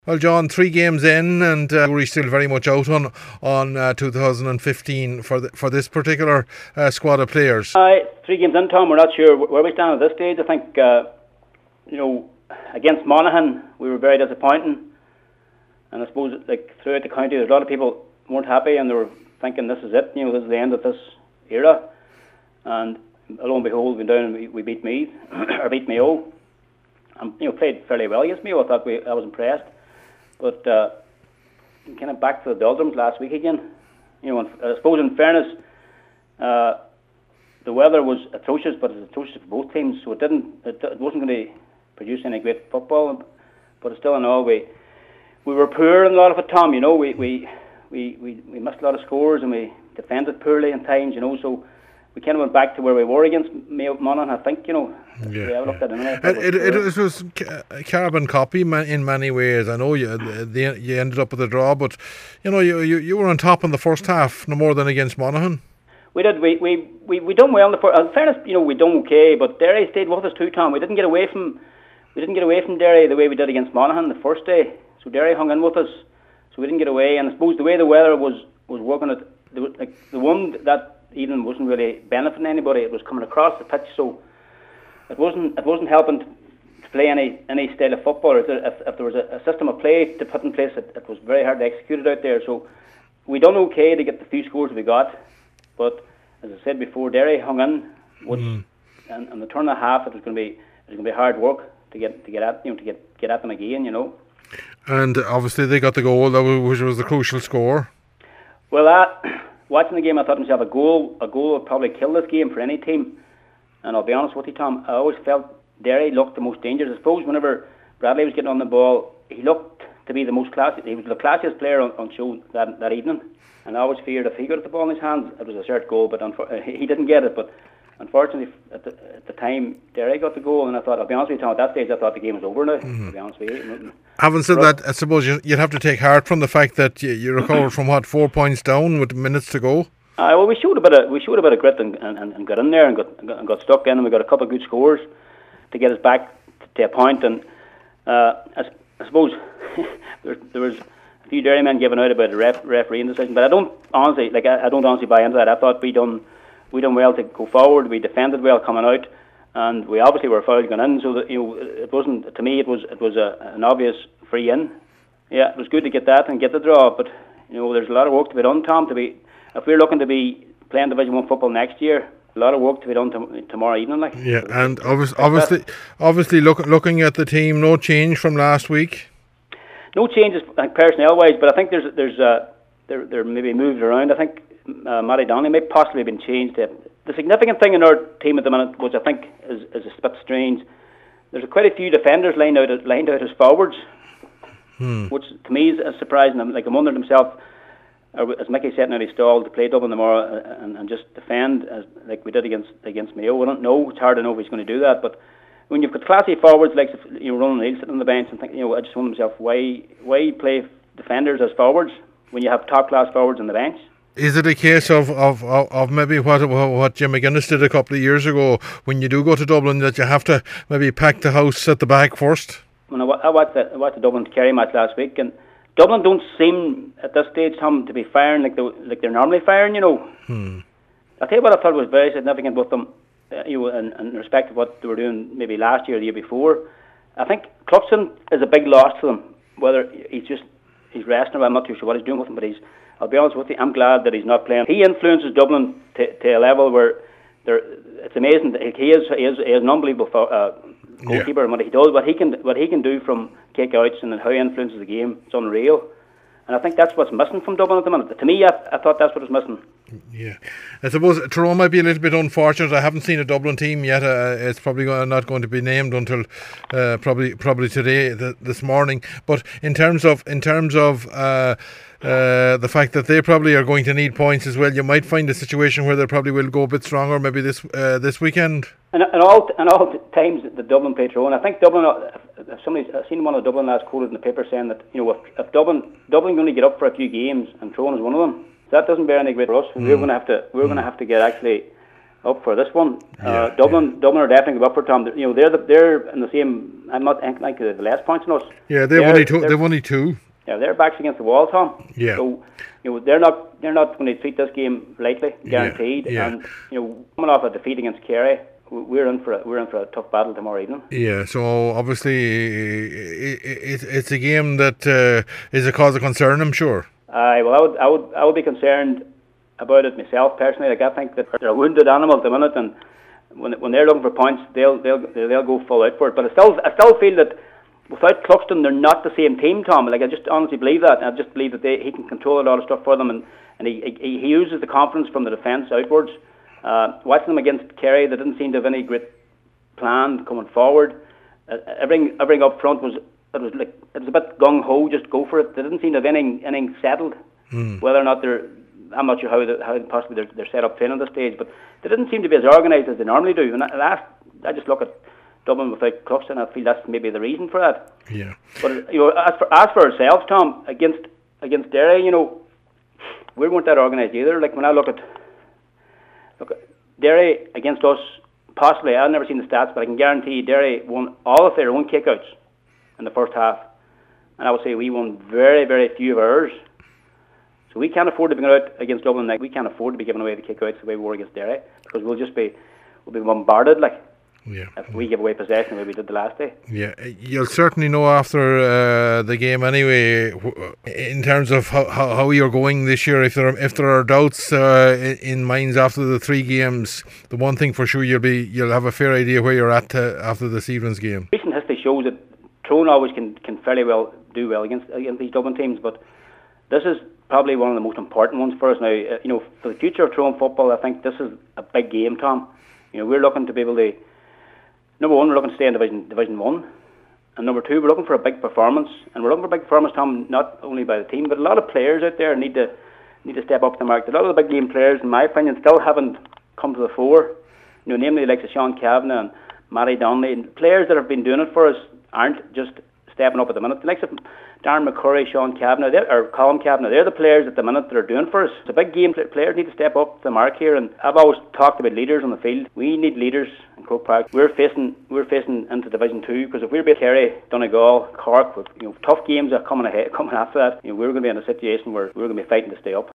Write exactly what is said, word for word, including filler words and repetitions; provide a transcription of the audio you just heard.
Well, John, three games in, and uh, we're still very much out on on uh, two thousand fifteen for the, for this particular uh, squad of players. Uh, three games in, Tom. We're not sure where we stand at this stage. I think uh, you know against Monaghan we were very disappointing, and I suppose like throughout the county, there's a lot of people weren't happy, and they were thinking this is it. You know, this is the end of this era. And lo and behold, we went down and we, we beat Meath or beat Mayo, and you know played fairly well against Mayo. I thought we I was impressed. But uh, kind of back to the doldrums last week again. You know, I suppose in fairness, uh, the weather was atrocious, but it was atrocious for both teams. So it didn't, it, it wasn't going to produce any great football. But still, in all, we we were poor in a lot of it, Tom. You know, we we, we, we, we missed a lot of scores and we defended poorly in times. You know, so we kind of went back to where we were against Mayo Monaghan, I think, you know. Yeah, yeah, I looked at it, it, it, it was a carbon copy in many ways. I know you the, you ended up with a draw, but you know you, you you were on top in the first half, no more than against Monaghan. We did. We we, we, we done well in the first. In fairness, you know, we done okay, but Derry stayed with us too, Tom. We didn't get away from we didn't get away from Derry the way we did against Monaghan the first day. So Derry hung in with us, so we didn't get away. And I suppose the way the weather was was working, it the, like the one that even wasn't really benefiting anybody. It was coming across the pitch, so it wasn't it wasn't helping to play any any style of football. If, if there was a, a system of play to put in place, it, it was very hard to execute it out there. So we done okay to get the few scores we got, but as I said before, Derry hung in, which, mm. and, and the turn and a half, it was going to be it was going to be hard work to get to get at you know to get get at them again, you know. And obviously they got the goal, that was, which was the crucial score. Well, that. Watching the game, I thought to myself, a goal, a goal would probably kill this game for any team. And I'll be honest with you, Tom, I always felt Derry looked the most dangerous. I suppose whenever Bradley was getting on the ball, he looked to be the most classy. He was the classiest player on, on show that that evening. And I always feared if he got the ball in his hands, it was a cert goal. But unfor- he didn't get it. But unfortunately, at the, at the time, Derry got the goal, and I thought, I'll be honest with you, Tom, at that stage, I thought the game was over now. Mm-hmm. I'll be honest with you. Having said that, I suppose you'd have to take heart from the fact that you, you recovered from what four points down with minutes to go. Uh, well, we showed a bit of we showed a bit of grit and, and, and got in there and got and got stuck in, and we got a couple of good scores to get us back to a point. And uh, I, I suppose there, there was a few Derry men giving out about the ref, refereeing decision, but I don't honestly like I, I don't honestly buy into that. I thought we done we done well to go forward. We defended well coming out, and we obviously were fouled going in. So that, you know, it wasn't to me. It was it was a, an obvious free in. Yeah, it was good to get that and get the draw, but you know, there's a lot of work to be done, Tom. To be if we're looking to be playing Division One football next year, a lot of work to be done to, tomorrow evening. Like yeah, and obviously, obviously, obviously, look, looking at the team, no change from last week. No changes like personnel wise, but I think there's there's uh, there there maybe moves around. I think uh, Matty Donnelly may possibly have been changed. To, the significant thing in our team at the minute, which I think is is a bit strange, there's quite a few defenders lined out lined out as forwards, hmm. which to me is surprising. Like I'm wondering himself. As Mickey said, nearly stalled to play Dublin tomorrow and, and just defend as like we did against against Mayo. We don't know. It's hard to know if he's going to do that. But when you've got classy forwards like you know Ronan O'Neill sitting on the bench and think, you know, I just wonder myself why why play defenders as forwards when you have top class forwards on the bench. Is it a case of, of, of, of maybe what what Jim McGuinness did a couple of years ago when you do go to Dublin that you have to maybe pack the house at the back first? When I, I watched the I watched the Dublin Kerry match last week and. Dublin don't seem at this stage, Tom, to be firing like they like they're normally firing. You know, hmm. I'll tell you what I thought was very significant with them, uh, you know, in, in respect of what they were doing maybe last year or the year before. I think Cluxton is a big loss to them. Whether he's just he's resting, I'm not too sure what he's doing with them, but he's. I'll be honest with you, I'm glad that he's not playing. He influences Dublin to, to a level where they're. It's amazing. That he is he is he is an unbelievable uh, goalkeeper, yeah. And what he does, what he can what he can do from kick-outs and how he influences the game, it's unreal. And I think that's what's missing from Dublin at the minute. To me, I, I thought that's what was missing. Yeah, I suppose Tyrone might be a little bit unfortunate. I haven't seen a Dublin team yet. Uh, it's probably not going to be named until uh, probably probably today, th- this morning. But in terms of in terms of uh, uh, the fact that they probably are going to need points as well, you might find a situation where they probably will go a bit stronger, maybe this uh, this weekend. And, and all and all times that Dublin play Tyrone, I think Dublin. If somebody, I've seen one of Dublin lads quoted in the paper saying that you know if, if Dublin Dublin going to get up for a few games and Tyrone is one of them. That doesn't bear any great for us. Mm. We're going to have to we're mm. going to have to get actually up for this one. Yeah, uh, Dublin, yeah. Dublin are definitely up for Tom. You know, they're the, they're in the same. I'm not like the less points than us. Yeah, they've They're- only two. they're- They've only two. Yeah, their backs against the wall, Tom. Yeah. So, you know, they're not they're not going to treat this game lightly, guaranteed. Yeah, yeah. And you know, coming off a defeat against Kerry, we're in for a, we're in for a tough battle tomorrow evening. Yeah, so obviously it, it, it's a game that uh, is a cause of concern, I'm sure. Aye, well, I would I would I would be concerned about it myself personally. Like, I think that they're a wounded animal at the minute, and when when they're looking for points, they'll they'll they'll go full out for it. But I still I still feel that without Cluxton, they're not the same team, Tom. Like, I just honestly believe that. I just believe that they, he can control a lot of stuff for them, and, and he, he he uses the confidence from the defence outwards. Uh, watching them against Kerry, they didn't seem to have any great plan coming forward. Uh, everything everything up front was it was like it was a bit gung ho, just go for it. They didn't seem to have anything anything settled. Mm. Whether or not they're, I'm not sure how they, how possibly they're, they're set up training at this stage, but they didn't seem to be as organised as they normally do. And I, I just look at Dublin without Cluxton, I feel that's maybe the reason for that. Yeah. But you know, as for as for ourselves, Tom, against against Derry, you know, we weren't that organised either. Like, when I look at look at Derry against us, possibly I've never seen the stats, but I can guarantee Derry won all of their own kickouts in the first half, and I would say we won very very few of ours. So we can't afford to be going out against Dublin. Like, we can't afford to be giving away the kickouts the way we were against Derry, because we'll just be we'll be bombarded. Like. Yeah. If we give away possession the way we did the last day. Yeah, you'll certainly know after uh, the game anyway, in terms of how, how, how you're going this year. If there are, if there are doubts uh, in, in minds after the three games, the one thing for sure you'll be you'll have a fair idea where you're at uh, after this evening's game. Recent history shows that Tyrone always can, can fairly well do well against against these Dublin teams, but this is probably one of the most important ones for us now. Uh, you know, for the future of Tyrone football, I think this is a big game, Tom. You know, we're looking to be able to. Number one, we're looking to stay in Division Division One, and number two, we're looking for a big performance. And we're looking for a big performance, Tom, not only by the team, but a lot of players out there need to need to step up to the mark. A lot of the big game players, in my opinion, still haven't come to the fore. You know, namely like Sean Kavanagh and Matty Donnelly, and players that have been doing it for us aren't just stepping up at the minute. The likes of Darren McCurry, Sean Kavanagh, or Colin Kavanagh, they're the players at the minute that are doing for us. It's a big game. Players need to step up to the mark here, and I've always talked about leaders on the field. We need leaders in Croke Park. We're facing we're facing into Division Two, because if we're beat Kerry, Donegal, Cork, with, you know, tough games are coming ahead, coming after that, you know, we're going to be in a situation where we're going to be fighting to stay up.